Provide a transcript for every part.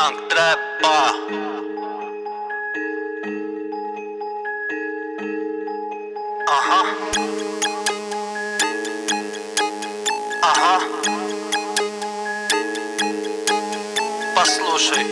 Young Trapper. Ага. Ага. Послушай.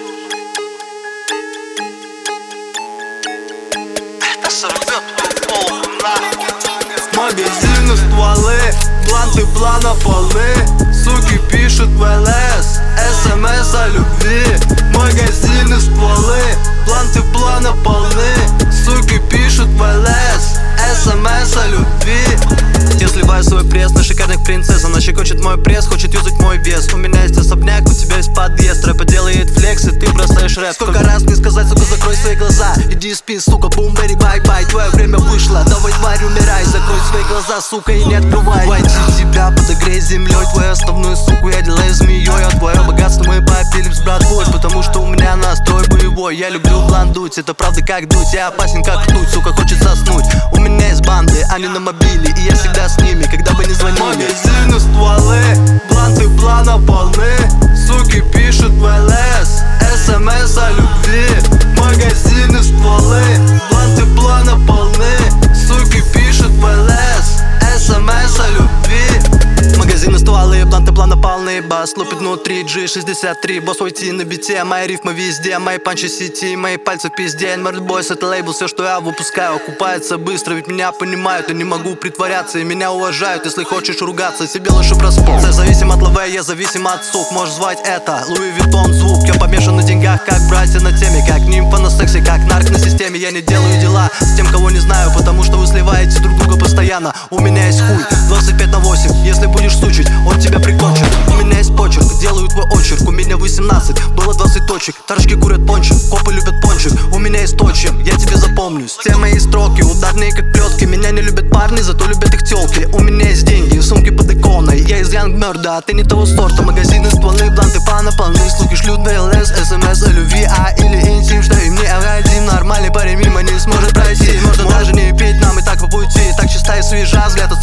Это сорвет голову нахуй. Магазины, стволы, бланты плана полны. Суки пишут в ЛС, СМС о любви. Магазины, стволы, бланты плана полны. Суки пишут в ЛС, СМС о любви. Я сливаю свой пресс на шикарных принцесс. Она щекочет мой пресс, хочет юзать мой вес. У меня есть особняк, у тебя есть подъезд. Рэпа делает флекс, и ты бросаешь рэп. Сколько раз мне сказать, сука, закрой свои глаза. Иди спи, сука, бум, бери, бай-бай. Твое время вышло, давай, тварь, умирай. Закрой свои глаза, сука, и не открывай. Войди в себя, подогрей землей твою основную суку я делаю змеей. А твое богатство мы попили в братвой, потому что у меня настрой боевой. Я люблю бландуть, это правда как дуть. Я опасен как ртуть, сука, хочет заснуть. У меня есть банды, они на мобиле, и я всегда с ними, когда бы не звонили. Магазины, стволы, бланты плана полны. Суки пишут в ЛС, СМС о любви. Магазины, стволы, бланты плана полны. Суки пишут в ЛС, СМС о любви. Магазины, стволы, бланты плана полны. Бас лупит внутри G63. Босс войти на бите, мои рифмы везде. Мои панчи сети, мои пальцы в пизде. Murder Boys это лейбл, все, что я выпускаю, окупается быстро, ведь меня понимают. Я не могу притворяться, и меня уважают. Если хочешь ругаться, себе лучше проспать. Я зависим от лаве, я зависим от сук. Можешь звать это Луи Виттон звук. Я помешан на деньгах, как братья на теме. Как нимфа на сексе, как нарк на системе. Я не делаю дела с тем, кого не знаю, потому что вы сливаете друг друга постоянно. У меня есть хуй 25/8. Если будешь сучить, он тебя прикончит. У меня есть почерк, делаю твой очерк. У меня 18, было 20 точек. Таршки курят пончик, копы любят пончик. У меня есть то, чем я тебе запомнюсь. Все мои строки ударные как плетки. Меня не любят парни, зато любят их тёлки. У меня есть деньги, сумки под иконой. Я из Young Murder, а ты не того сорта. Магазины, стволы, бланты плана полны. Слуги шлют в ЛС, СМС о любви, или интим, что и мне необходим. Нормальный парень мимо не сможет пройти. Можно даже не пить, нам и так по пути. Так чиста и свежа, взгляд от